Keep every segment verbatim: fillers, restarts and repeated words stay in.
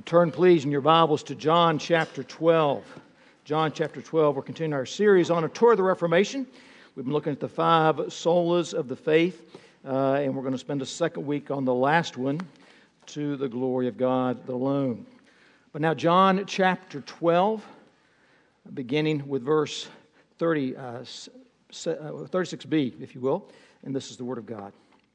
Turn, please, in your Bibles to John chapter twelve. John chapter twelve. We're continuing our series on a tour of the Reformation. We've been looking at the five solas of the faith, uh, and we're going to spend a second week on the last one, to the glory of God alone. But now, John chapter twelve, beginning with verse thirty, uh, thirty-six b, if you will, and this is the Word of God.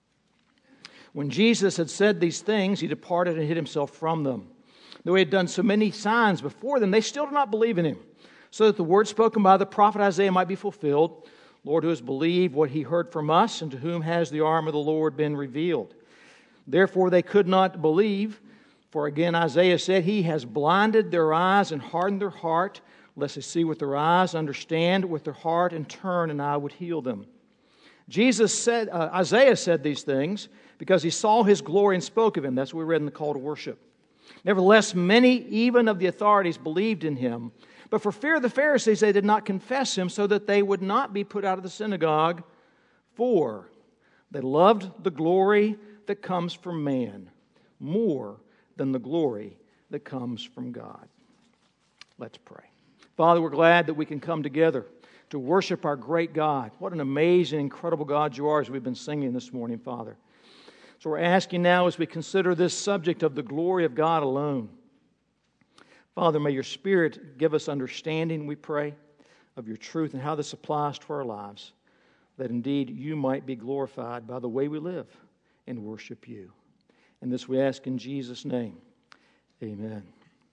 When Jesus had said these things, he departed and hid himself from them. Though he had done so many signs before them, they still did not believe in him, so that the word spoken by the prophet Isaiah might be fulfilled. Lord, who has believed what he heard from us, and to whom has the arm of the Lord been revealed? Therefore they could not believe, for again Isaiah said, He has blinded their eyes and hardened their heart, lest they see with their eyes, understand with their heart, and turn, and I would heal them. Jesus said, uh, Isaiah said these things because he saw his glory and spoke of him. That's what we read in the call to worship. Nevertheless, many even of the authorities believed in him. But for fear of the Pharisees, they did not confess him, so that they would not be put out of the synagogue. For they loved the glory that comes from man more than the glory that comes from God. Let's pray. Father, we're glad that we can come together to worship our great God. What an amazing, incredible God you are, as we've been singing this morning, Father. So we're asking now, as we consider this subject of the glory of God alone, Father, may your Spirit give us understanding, we pray, of your truth and how this applies to our lives, that indeed you might be glorified by the way we live and worship you. And this we ask in Jesus' name. Amen.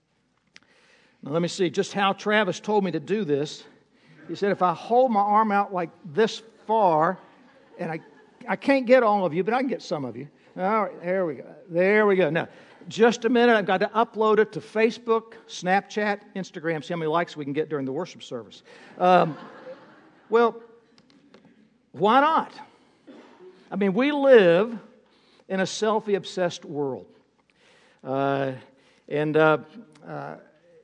Now let me see just how Travis told me to do this. He said if I hold my arm out like this far, and I, I can't get all of you, but I can get some of you. All right, there we go. There we go. Now, just a minute. I've got to upload it to Facebook, Snapchat, Instagram. See how many likes we can get during the worship service. Um, well, why not? I mean, we live in a selfie-obsessed world. Uh, and uh, uh,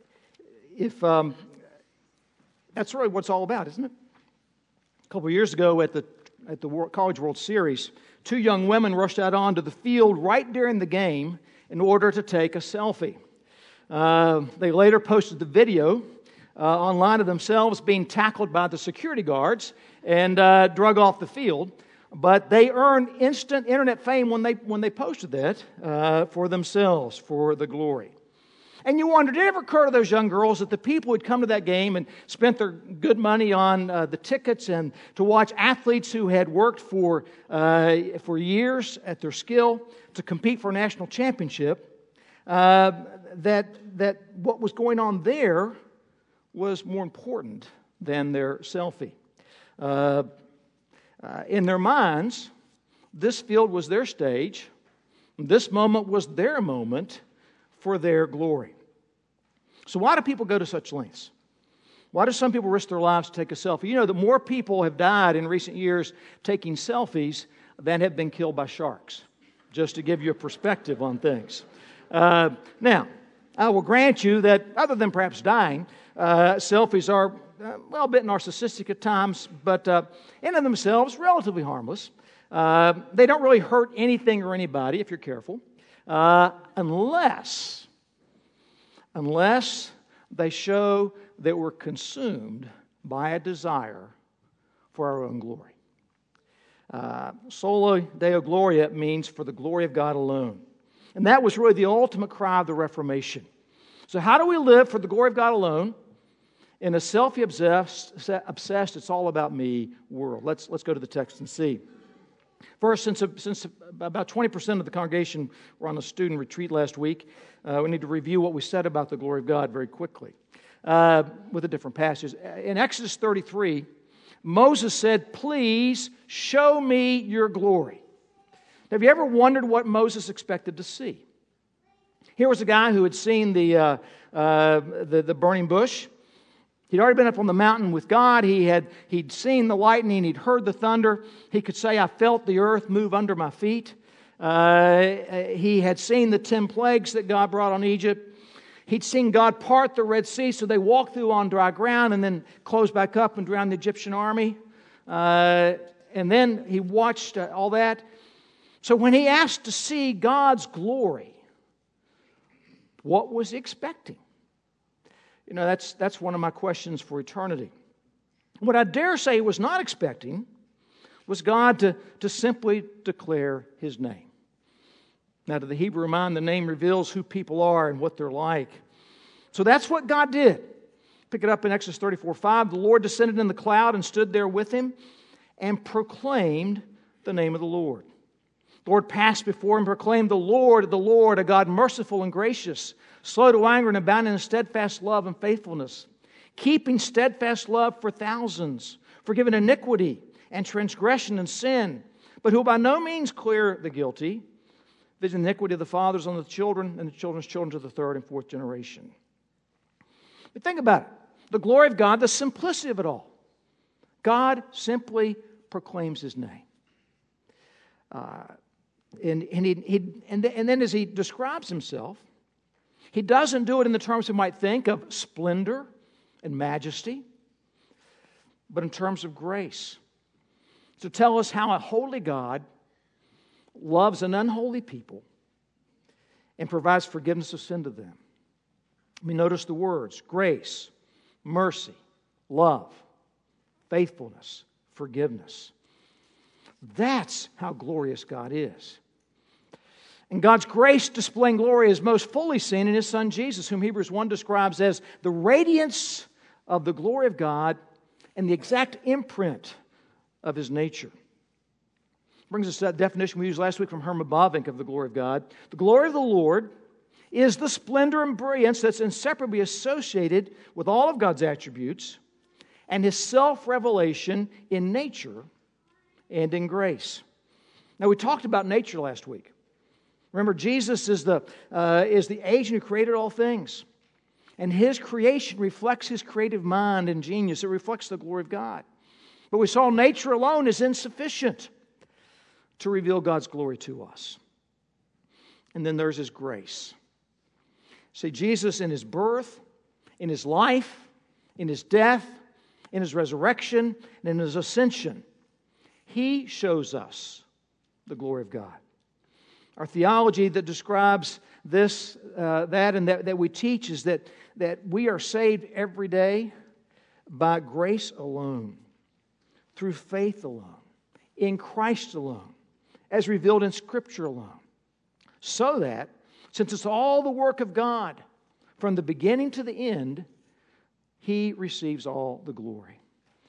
if um, that's really what it's all about, isn't it? A couple of years ago at the at the College World Series, two young women rushed out onto the field right during the game in order to take a selfie. Uh, they later posted the video uh, online of themselves being tackled by the security guards and uh, drug off the field. But they earned instant internet fame when they when they posted that uh, for themselves, for the glory. And you wonder, did it ever occur to those young girls that the people who'd come to that game and spent their good money on uh, the tickets and to watch athletes who had worked for uh, for years at their skill to compete for a national championship, uh, that that what was going on there was more important than their selfie. Uh, uh, in their minds, this field was their stage. This moment was their moment for their glory. So why do people go to such lengths? Why do some people risk their lives to take a selfie? You know that more people have died in recent years taking selfies than have been killed by sharks, just to give you a perspective on things. Uh, now, I will grant you that other than perhaps dying, uh, selfies are, uh, well, a bit narcissistic at times, but uh, in and of themselves, relatively harmless. Uh, they don't really hurt anything or anybody, if you're careful, uh, unless... Unless they show that we're consumed by a desire for our own glory. Uh, Soli Deo Gloria means for the glory of God alone. And that was really the ultimate cry of the Reformation. So how do we live for the glory of God alone in a selfie-obsessed, obsessed, it's all about me world? Let's, let's go to the text and see. First, since, since about twenty percent of the congregation were on a student retreat last week, uh, we need to review what we said about the glory of God very quickly uh, with a different passage. In Exodus thirty-three, Moses said, "Please show me your glory." Have you ever wondered what Moses expected to see? Here was a guy who had seen the, uh, uh, the, the burning bush. He'd already been up on the mountain with God. He had, he'd seen the lightning. He'd heard the thunder. He could say, I felt the earth move under my feet. Uh, he had seen the ten plagues that God brought on Egypt. He'd seen God part the Red Sea so they walked through on dry ground and then closed back up and drowned the Egyptian army. Uh, and then he watched uh, all that. So when he asked to see God's glory, What was he expecting? You know, that's, that's one of my questions for eternity. What I dare say he was not expecting was God to, to simply declare His name. Now, to the Hebrew mind, the name reveals who people are and what they're like. So that's what God did. Pick it up in Exodus thirty-four five. The Lord descended in the cloud and stood there with him and proclaimed the name of the Lord. The Lord passed before him and proclaimed, the Lord, the Lord, a God merciful and gracious, slow to anger and abounding in steadfast love and faithfulness, keeping steadfast love for thousands, forgiving iniquity and transgression and sin, but who will by no means clear the guilty, visiting the iniquity of the fathers on the children and the children's children to the third and fourth generation. But think about it. The glory of God, the simplicity of it all. God simply proclaims His name. Uh, and, and, he, he, and, and then as He describes Himself, He doesn't do it in the terms we might think of splendor and majesty, but in terms of grace. To tell us how a holy God loves an unholy people and provides forgiveness of sin to them. We notice the words, grace, mercy, love, faithfulness, forgiveness. That's how glorious God is. And God's grace displaying glory is most fully seen in His Son Jesus, whom Hebrews one describes as the radiance of the glory of God and the exact imprint of His nature. Brings us to that definition we used last week from Herman Bavinck of the glory of God. The glory of the Lord is the splendor and brilliance that's inseparably associated with all of God's attributes and His self-revelation in nature and in grace. Now, we talked about nature last week. Remember, Jesus is the, uh, is the agent who created all things. And His creation reflects His creative mind and genius. It reflects the glory of God. But we saw nature alone is insufficient to reveal God's glory to us. And then there's His grace. See, Jesus in His birth, in His life, in His death, in His resurrection, and in His ascension, He shows us the glory of God. Our theology that describes this, uh, that, and that, that we teach is that, that we are saved every day by grace alone, through faith alone, in Christ alone, as revealed in Scripture alone. So that, since it's all the work of God, from the beginning to the end, He receives all the glory.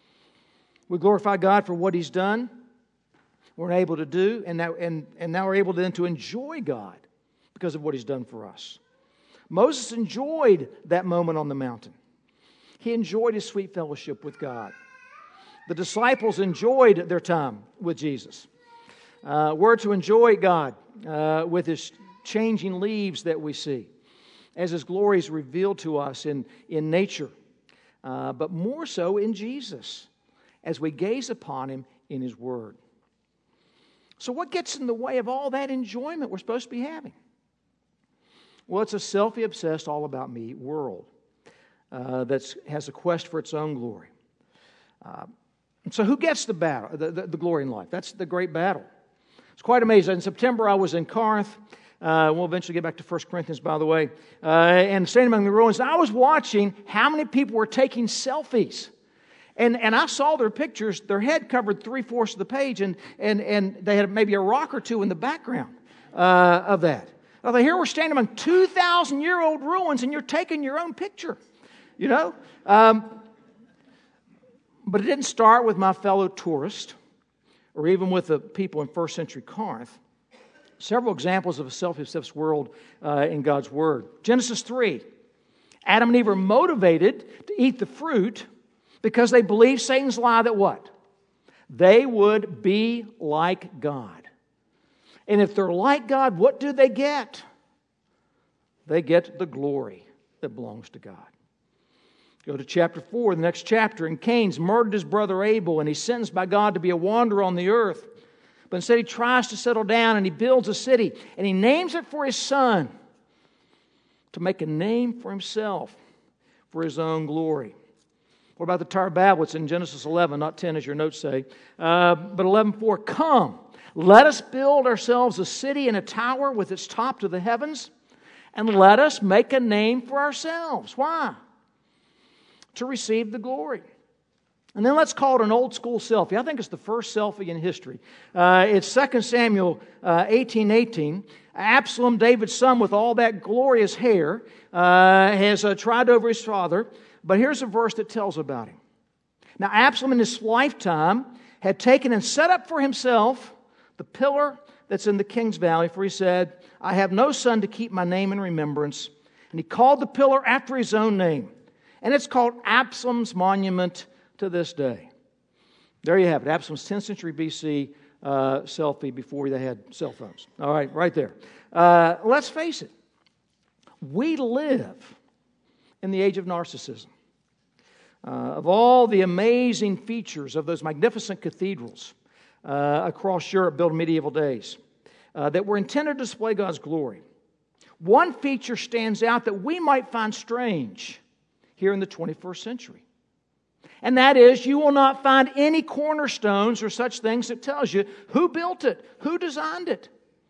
We glorify God for what He's done, we're able to do, and now, and, and now we're able to, then to enjoy God because of what He's done for us. Moses enjoyed that moment on the mountain. He enjoyed his sweet fellowship with God. The disciples enjoyed their time with Jesus. Uh, we're to enjoy God uh, with His changing leaves that we see, as His glory is revealed to us in, in nature, uh, but more so in Jesus, as we gaze upon Him in His Word. So what gets in the way of all that enjoyment we're supposed to be having? Well, it's a selfie-obsessed, all-about-me world uh, that has a quest for its own glory. Uh, and so who gets the battle, the, the, the glory in life? That's the great battle. It's quite amazing. In September, I was in Corinth. Uh, we'll eventually get back to First Corinthians, by the way. Uh, and standing among the ruins, I was watching how many people were taking selfies. And, and I saw their pictures. Their head covered three-fourths of the page, and, and, and they had maybe a rock or two in the background uh, of that. Now, here we're standing among two thousand year old ruins, and you're taking your own picture, you know? Um, but it didn't start with my fellow tourist or even with the people in first century Corinth. Several examples of a self-obsessed world uh, in God's Word. Genesis three. Adam and Eve were motivated to eat the fruit because they believed Satan's lie that what? They would be like God. And if they're like God, what do they get? They get the glory that belongs to God. Go to chapter four, the next chapter. And Cain's murdered his brother Abel, and he's sentenced by God to be a wanderer on the earth. But instead he tries to settle down, and he builds a city, and he names it for his son to make a name for himself for his own glory. What about the Tower of Babel? It's in Genesis eleven, not ten as your notes say. Uh, but eleven four, come, let us build ourselves a city and a tower with its top to the heavens, and let us make a name for ourselves. Why? To receive the glory. And then let's call it an old school selfie. I think it's the first selfie in history. Uh, it's Second Samuel uh, eighteen eighteen. Absalom, David's son with all that glorious hair, uh, has uh, tried over his father. But here's a verse that tells about him. Now Absalom in his lifetime had taken and set up for himself the pillar that's in the King's Valley, for he said, I have no son to keep my name in remembrance. And he called the pillar after his own name. And it's called Absalom's Monument to this day. There you have it, Absalom's tenth century B C uh, selfie before they had cell phones. All right, right there. Uh, let's face it, we live in the age of narcissism. Uh, of all the amazing features of those magnificent cathedrals uh, across Europe built in medieval days uh, that were intended to display God's glory, one feature stands out that we might find strange here in the twenty-first century. And that is, you will not find any cornerstones or such things that tells you who built it, who designed it.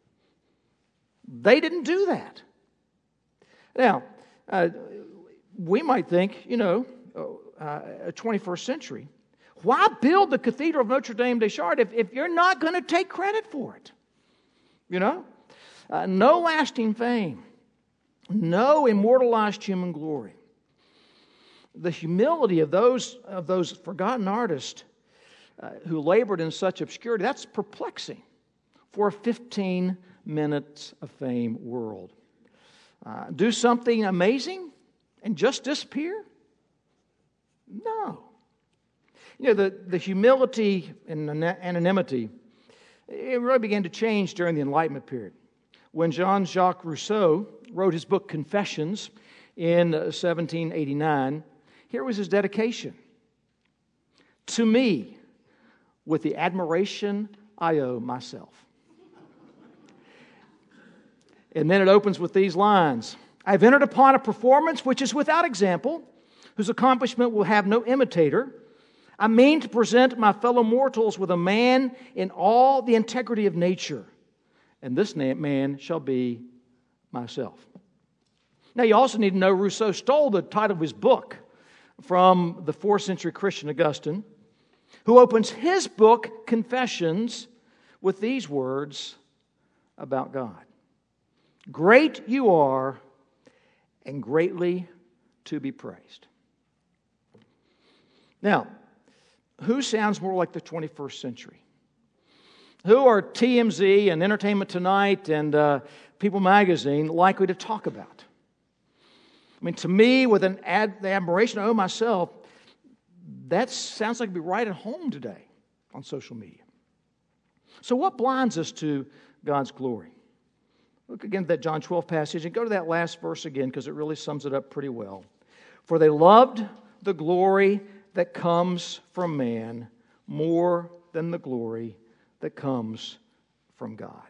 They didn't do that. Now, uh, we might think, you know, uh, twenty-first century, why build the Cathedral of Notre Dame des Chartres if, if you're not going to take credit for it? You know? Uh, no lasting fame, no immortalized human glory. The humility of those of those forgotten artists uh, who labored in such obscurity, that's perplexing for a fifteen minutes of fame world. Uh, do something amazing and just disappear? No. You know, the, the humility and anonymity, it really began to change during the Enlightenment period. When Jean-Jacques Rousseau wrote his book Confessions in seventeen eighty-nine, here was his dedication. To me, with the admiration I owe myself. And then it opens with these lines. I've entered upon a performance which is without example, whose accomplishment will have no imitator. I mean to present my fellow mortals with a man in all the integrity of nature. And this man shall be myself. Now you also need to know Rousseau stole the title of his book from the fourth century Christian Augustine, who opens his book, Confessions, with these words about God. Great you are, and greatly to be praised. Now, who sounds more like the twenty-first century? Who are T M Z and Entertainment Tonight and uh, People Magazine likely to talk about? I mean, to me, with an ad, the admiration I owe myself, that sounds like it'd be right at home today on social media. So what blinds us to God's glory? Look again at that John twelve passage and go to that last verse again because it really sums it up pretty well. For they loved the glory that comes from man more than the glory that comes from God.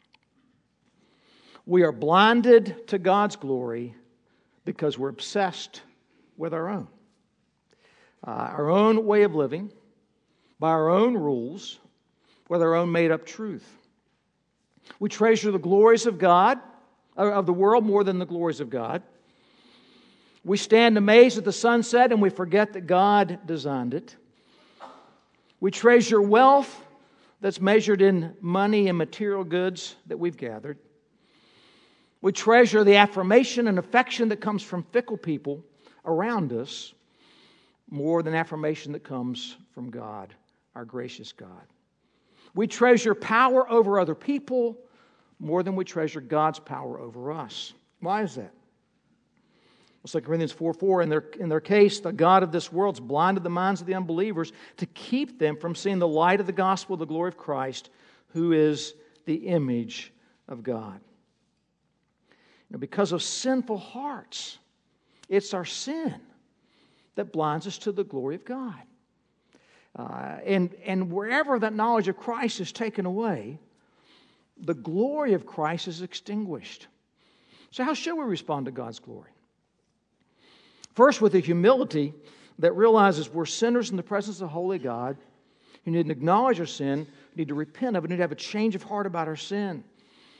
We are blinded to God's glory because we're obsessed with our own. Uh, our own way of living, by our own rules, with our own made-up truth. We treasure the glories of God, of the world, more than the glories of God. We stand amazed at the sunset and we forget that God designed it. We treasure wealth that's measured in money and material goods that we've gathered. We treasure the affirmation and affection that comes from fickle people around us more than affirmation that comes from God, our gracious God. We treasure power over other people more than we treasure God's power over us. Why is that? Well, Second Corinthians four four, in their, in their case, the God of this world's blinded the minds of the unbelievers to keep them from seeing the light of the gospel of the glory of Christ, who is the image of God. You know, because of sinful hearts, it's our sin that blinds us to the glory of God. Uh, and, and wherever that knowledge of Christ is taken away, the glory of Christ is extinguished. So how should we respond to God's glory? First, with a humility that realizes we're sinners in the presence of the holy God. We need to acknowledge our sin. We need to repent of it. We need to have a change of heart about our sin.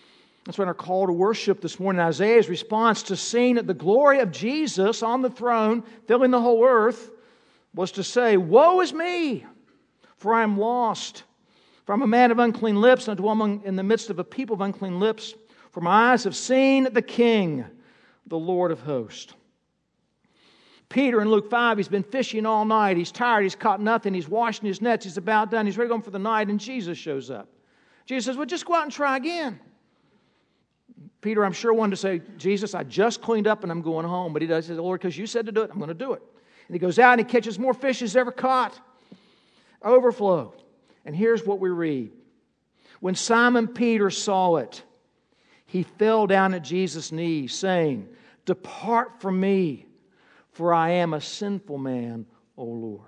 That's when our call to worship this morning, Isaiah's response to seeing the glory of Jesus on the throne, filling the whole earth, was to say, "Woe is me, for I am lost. For I am a man of unclean lips, and I dwell among, in the midst of a people of unclean lips. For my eyes have seen the King, the Lord of hosts." Peter in Luke five, he's been fishing all night. He's tired. He's caught nothing. He's washing his nets. He's about done. He's ready to go home for the night, and Jesus shows up. Jesus says, "Well, just go out and try again." Peter, I'm sure, wanted to say, "Jesus, I just cleaned up and I'm going home." But he does. He says, "Lord, because you said to do it, I'm going to do it." And he goes out and he catches more fish as ever caught. Overflow. And here's what we read. When Simon Peter saw it, he fell down at Jesus' knees, saying, "Depart from me, for I am a sinful man, O Lord."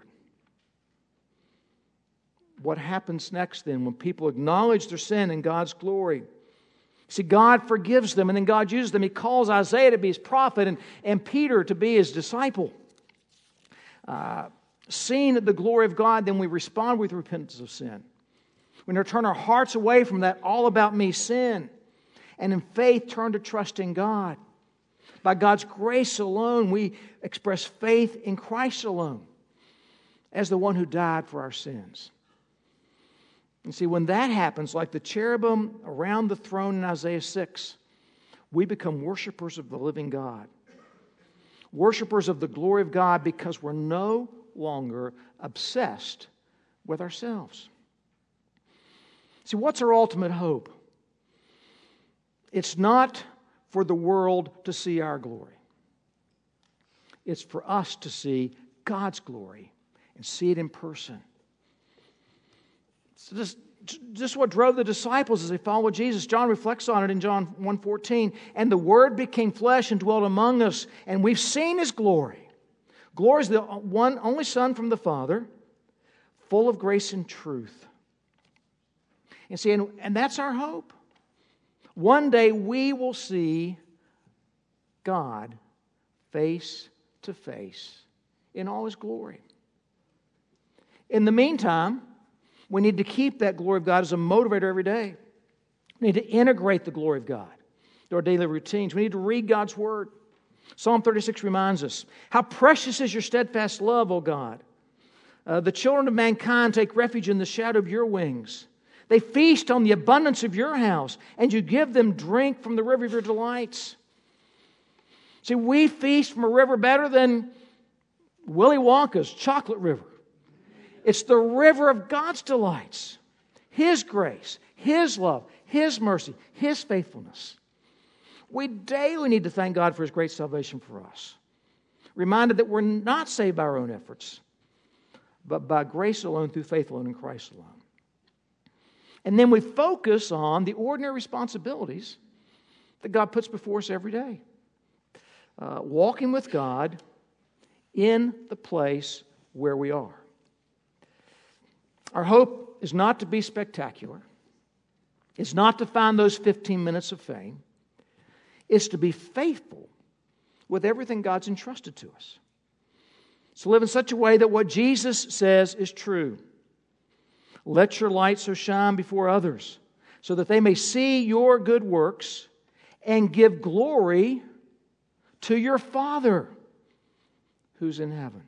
What happens next then when people acknowledge their sin and God's glory? See, God forgives them, and then God uses them. He calls Isaiah to be his prophet and, and Peter to be his disciple. Uh, seeing the glory of God, then we respond with repentance of sin. We turn our hearts away from that all-about-me sin, and in faith turn to trust in God. By God's grace alone, we express faith in Christ alone as the one who died for our sins. And see, when that happens, like the cherubim around the throne in Isaiah six, we become worshipers of the living God. Worshipers of the glory of God because we're no longer obsessed with ourselves. See, what's our ultimate hope? It's not for the world to see our glory. It's for us to see God's glory and see it in person. So this, this is what drove the disciples as they followed Jesus. John reflects on it in John one fourteen. "And the Word became flesh and dwelt among us, and we've seen His glory. Glory is the one only Son from the Father, full of grace and truth." And see, and, and that's our hope. One day we will see God face to face in all His glory. In the meantime, we need to keep that glory of God as a motivator every day. We need to integrate the glory of God to our daily routines. We need to read God's Word. Psalm thirty-six reminds us, "How precious is your steadfast love, O God. Uh, the children of mankind take refuge in the shadow of your wings. They feast on the abundance of your house, and you give them drink from the river of your delights." See, we feast from a river better than Willy Wonka's chocolate river. It's the river of God's delights, His grace, His love, His mercy, His faithfulness. We daily need to thank God for His great salvation for us. Reminded that we're not saved by our own efforts, but by grace alone, through faith alone, in Christ alone. And then we focus on the ordinary responsibilities that God puts before us every day. Uh, walking with God in the place where we are. Our hope is not to be spectacular. It's not to find those fifteen minutes of fame. It's to be faithful with everything God's entrusted to us. So live in such a way that what Jesus says is true. "Let your light so shine before others, so that they may see your good works and give glory to your Father who's in heaven."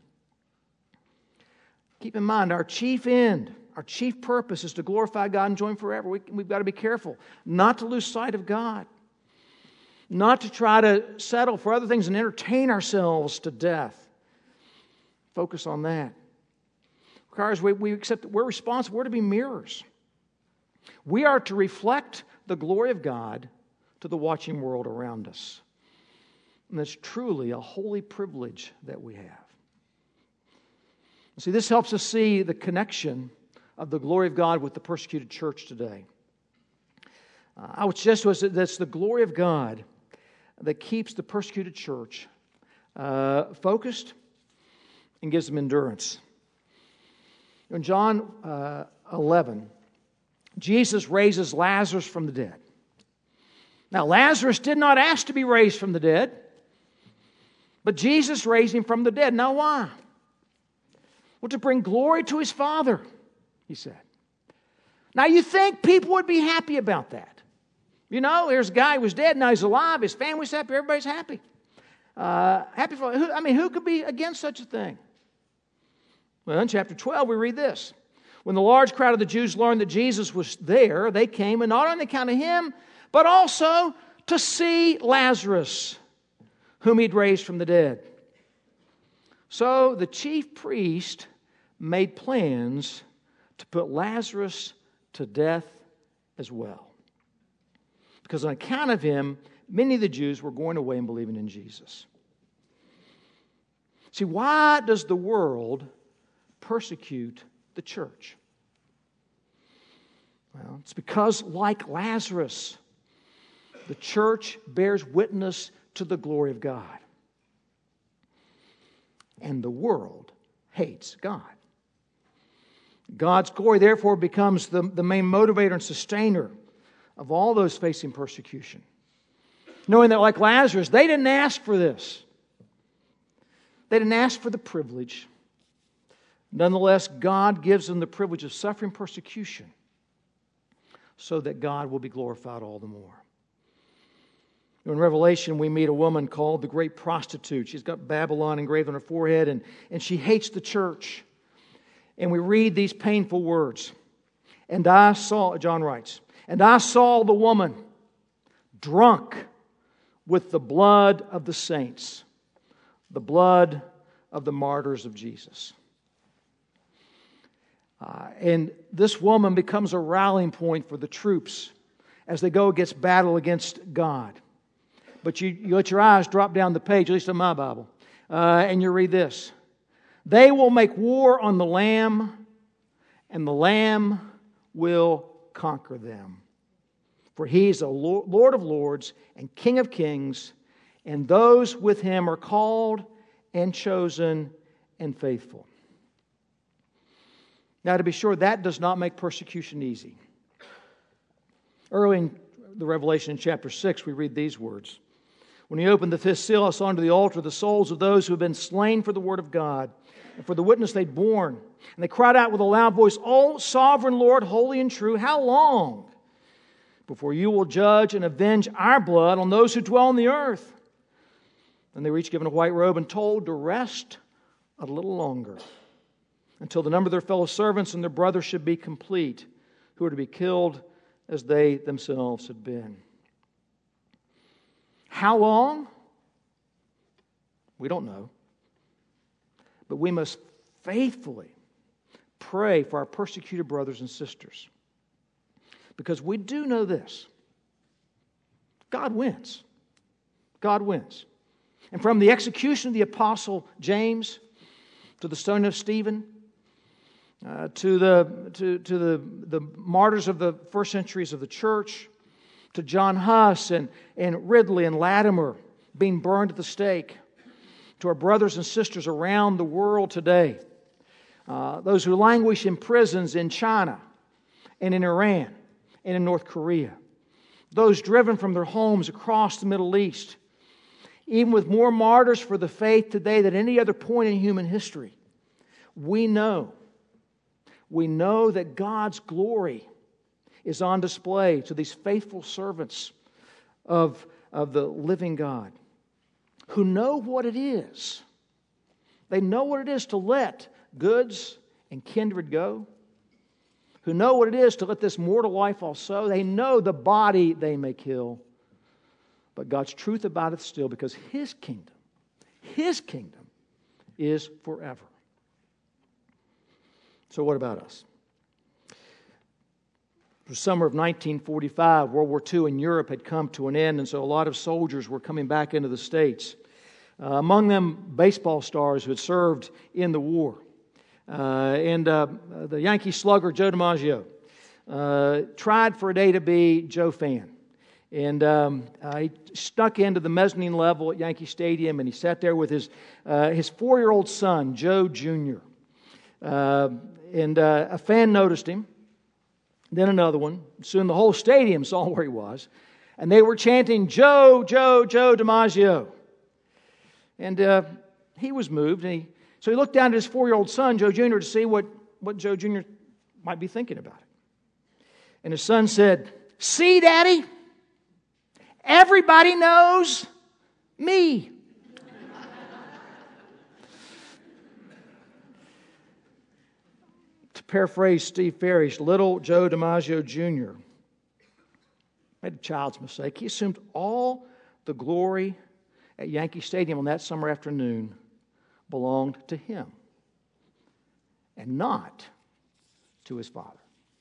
Keep in mind, our chief end, our chief purpose is to glorify God and join forever. We, we've got to be careful not to lose sight of God, not to try to settle for other things and entertain ourselves to death. Focus on that. Requires we, we accept that we're responsible. We're to be mirrors. We are to reflect the glory of God to the watching world around us. And that's truly a holy privilege that we have. See, this helps us see the connection of the glory of God with the persecuted church today. Uh, I would suggest to us that it's the glory of God that keeps the persecuted church uh, focused and gives them endurance. In John uh, eleven, Jesus raises Lazarus from the dead. Now, Lazarus did not ask to be raised from the dead, but Jesus raised him from the dead. Now, why? Well, to bring glory to His Father, He said. Now, you think people would be happy about that? You know, there's a guy who was dead, now he's alive, his family's happy, everybody's happy. Uh, happy for, who, I mean, who could be against such a thing? Well, in chapter twelve, we read this. When the large crowd of the Jews learned that Jesus was there, they came, and not on account of him, but also to see Lazarus, whom he'd raised from the dead. So the chief priest made plans to put Lazarus to death as well. Because on account of him, many of the Jews were going away and believing in Jesus. See, why does the world persecute the church? Well, it's because, like Lazarus, the church bears witness to the glory of God. And the world hates God. God's glory, therefore, becomes the, the main motivator and sustainer of all those facing persecution. Knowing that, like Lazarus, they didn't ask for this. They didn't ask for the privilege. Nonetheless, God gives them the privilege of suffering persecution so that God will be glorified all the more. In Revelation, we meet a woman called the Great Prostitute. She's got Babylon engraved on her forehead, and, and she hates the church. And we read these painful words. And I saw, John writes, and I saw the woman drunk with the blood of the saints, the blood of the martyrs of Jesus. Uh, and this woman becomes a rallying point for the troops as they go against battle against God. But you, you let your eyes drop down the page, at least in my Bible, uh, and you read this. They will make war on the Lamb, and the Lamb will conquer them. For He is a Lord of lords and King of kings, and those with Him are called and chosen and faithful. Now, to be sure, that does not make persecution easy. Early in the Revelation in chapter six, we read these words. When He opened the fifth seal, I saw under the altar the souls of those who have been slain for the word of God and for the witness they'd borne. And they cried out with a loud voice, O sovereign Lord, holy and true, how long before you will judge and avenge our blood on those who dwell on the earth? And they were each given a white robe and told to rest a little longer, until the number of their fellow servants and their brothers should be complete, who are to be killed as they themselves had been. How long? We don't know. But we must faithfully pray for our persecuted brothers and sisters. Because we do know this. God wins. God wins. And from the execution of the apostle James to the stoning of Stephen, Uh, to the to to the, the martyrs of the first centuries of the church, to John Huss and, and Ridley and Latimer being burned at the stake, to our brothers and sisters around the world today, uh, those who languish in prisons in China and in Iran and in North Korea, those driven from their homes across the Middle East, even with more martyrs for the faith today than any other point in human history, we know We know that God's glory is on display to these faithful servants of, of the living God who know what it is. They know what it is to let goods and kindred go, who know what it is to let this mortal life also. They know the body they may kill, but God's truth about it still, because His kingdom, His kingdom is forever. So what about us? The summer of nineteen forty-five, World War Two in Europe had come to an end, and so a lot of soldiers were coming back into the States. Uh, among them, baseball stars who had served in the war. Uh, and uh, the Yankee slugger Joe DiMaggio uh, tried for a day to be Joe Fan. And um, uh, he snuck into the mezzanine level at Yankee Stadium, and he sat there with his, uh, his four-year-old son, Joe Junior Uh, and uh, a fan noticed him, then another one. Soon the whole stadium saw where he was, and they were chanting, Joe, Joe, Joe DiMaggio. And uh, he was moved, and he, so he looked down at his four-year-old son, Joe Junior, to see what, what Joe Junior might be thinking about it. And his son said, See, Daddy, everybody knows me. To paraphrase Steve Farish, little Joe DiMaggio Junior made a child's mistake. He assumed all the glory at Yankee Stadium on that summer afternoon belonged to him and not to his father.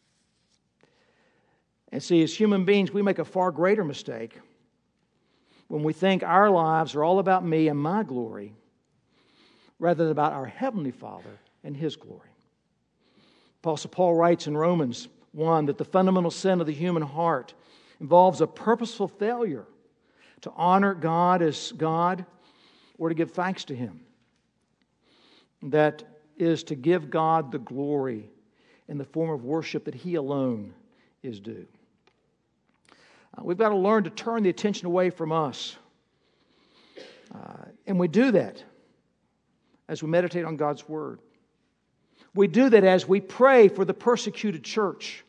And see, as human beings, we make a far greater mistake when we think our lives are all about me and my glory rather than about our Heavenly Father and His glory. Apostle Paul writes in Romans one that the fundamental sin of the human heart involves a purposeful failure to honor God as God or to give thanks to Him. That is to give God the glory in the form of worship that He alone is due. Uh, we've got to learn to turn the attention away from us. Uh, and we do that as we meditate on God's Word. We do that as we pray for the persecuted church,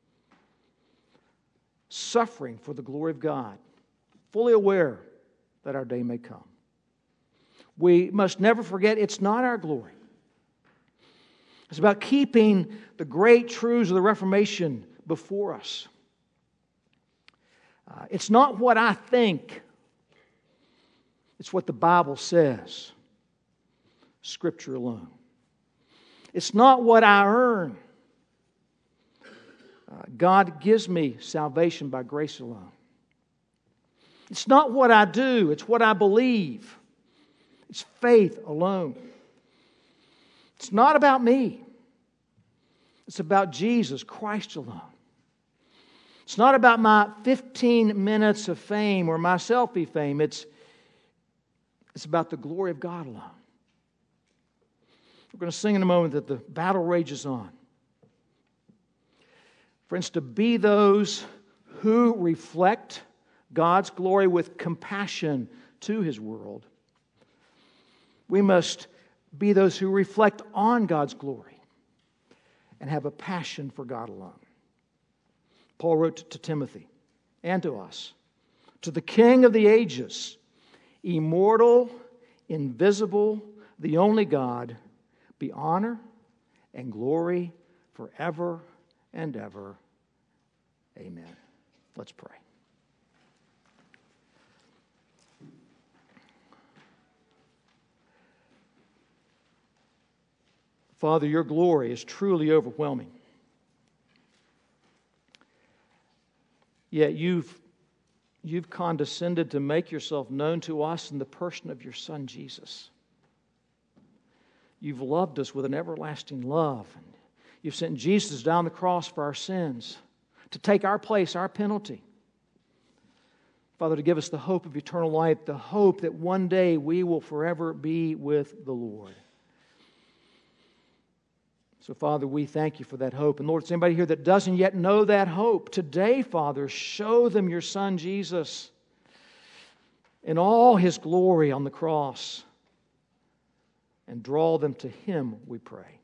suffering for the glory of God, fully aware that our day may come. We must never forget it's not our glory. It's about keeping the great truths of the Reformation before us. Uh, it's not what I think. It's what the Bible says. Scripture alone. It's not what I earn. Uh, God gives me salvation by grace alone. It's not what I do. It's what I believe. It's faith alone. It's not about me. It's about Jesus Christ alone. It's not about my fifteen minutes of fame or my selfie fame. It's, it's about the glory of God alone. We're going to sing in a moment that the battle rages on. Friends, to be those who reflect God's glory with compassion to His world, we must be those who reflect on God's glory and have a passion for God alone. Paul wrote to Timothy and to us, to the King of the ages, immortal, invisible, the only God, be honor and glory forever and ever. Amen. Let's pray. Father, your glory is truly overwhelming. Yet you've, you've condescended to make yourself known to us in the person of your Son, Jesus. You've loved us with an everlasting love. You've sent Jesus down the cross for our sins, to take our place, our penalty. Father, to give us the hope of eternal life, the hope that one day we will forever be with the Lord. So, Father, we thank you for that hope. And Lord, if there's anybody here that doesn't yet know that hope, today, Father, show them your Son, Jesus, in all His glory on the cross. And draw them to Him, we pray.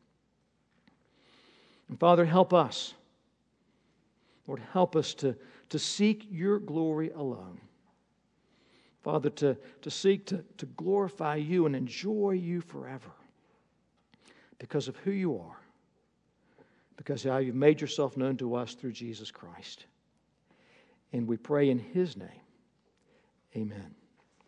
And Father, help us. Lord, help us to, to seek your glory alone. Father, to, to seek to, to glorify you and enjoy you forever because of who you are, because how you've made yourself known to us through Jesus Christ. And we pray in His name. Amen.